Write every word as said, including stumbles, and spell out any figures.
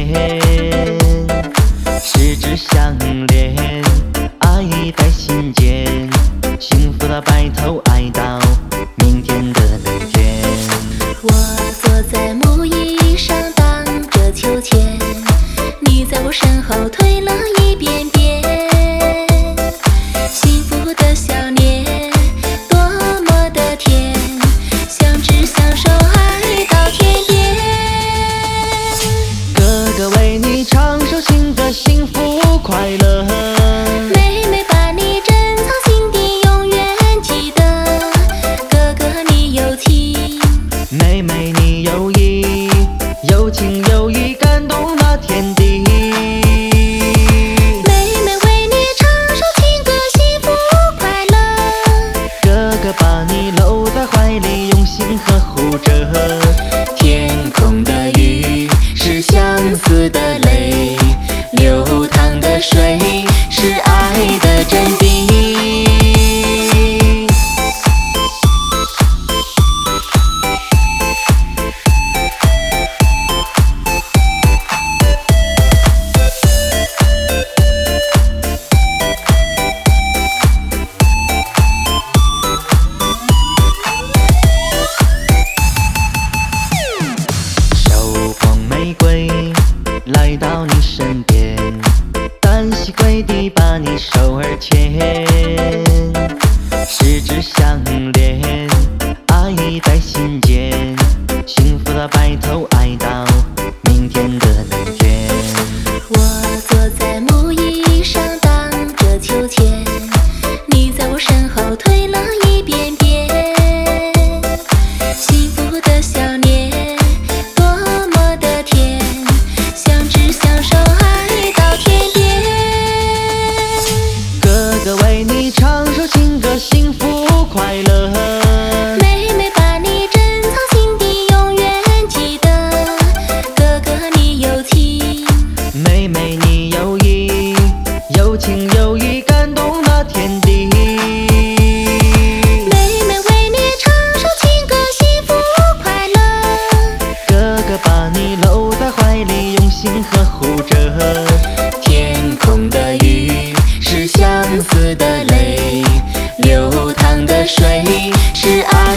十指相连，爱在心间，幸福的白头爱到明天的冷天。 我坐在木椅上荡着秋千，你在我身后推了一遍遍，幸福的小年多么的甜，相知相守爱到天边。 哥哥为你唱首情歌，幸福快乐。 妹妹把你珍藏心底，永远记得。哥哥你有情， 妹妹你有意，有情有义感动那天地。 妹妹为你唱首情歌，幸福快乐。 哥哥把你搂在怀里，用心呵护着。天空的雨是相思的泪，流淌的水是爱的真谛。手捧玫瑰来到你身边，单膝跪地把你手儿牵，十指相连，爱在心间，幸福的白头爱到明天的冷天。 我坐在木椅上荡着秋千，你在我身后推了一遍遍，幸福的小年多么的甜，相知相守爱到天边。 哥哥为你唱首情歌，幸福快乐。 妹妹把你珍藏心底，永远记得。哥哥你有情， 妹妹你有意，有情有义感动那天地。 妹妹为你唱首情歌，幸福快乐。 哥哥把你搂在怀里，用心呵护着。天空的雨是相思的泪，流淌的水是爱